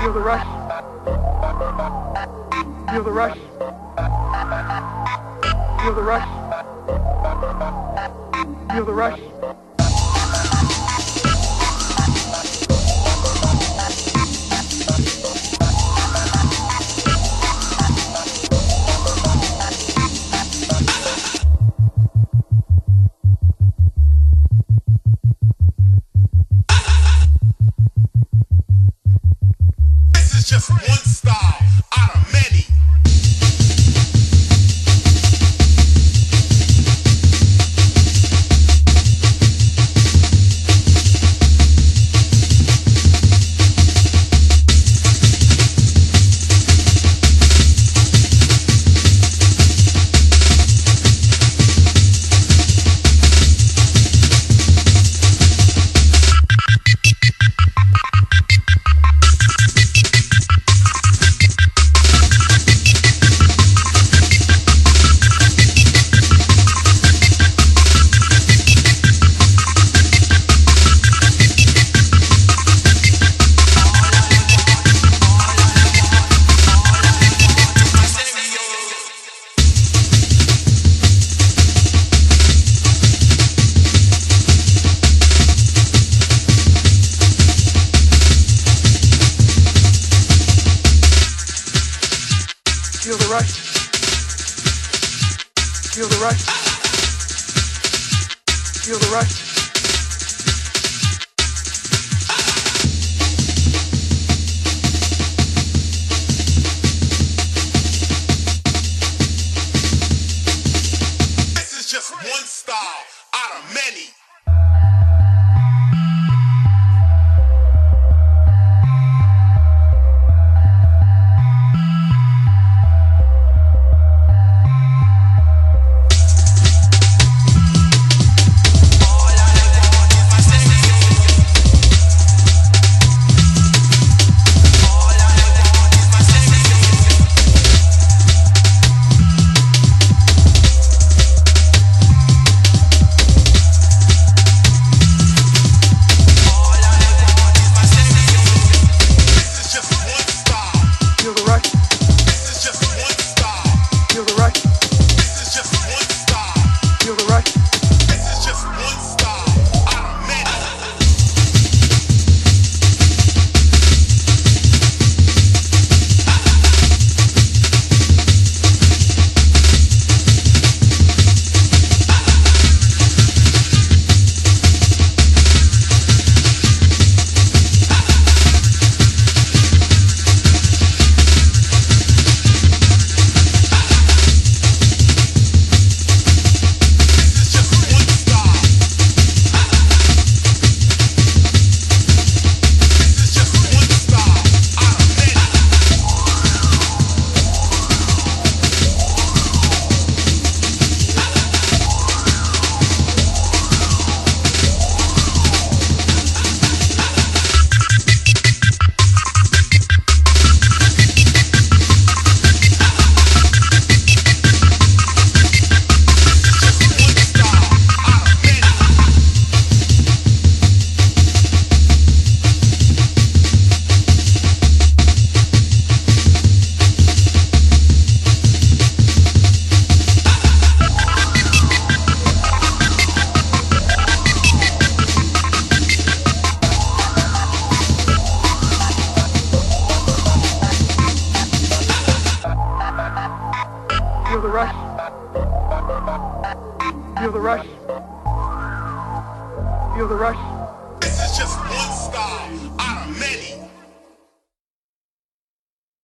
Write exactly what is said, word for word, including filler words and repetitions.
Feel the rush. Feel the rush. Feel the rush. Feel the rush. Just one style out of many. Feel the rush. Feel the rush. Feel the rush. This is just one style out of many. Feel the rush. Feel the rush. Feel the rush. This is just one style out of many.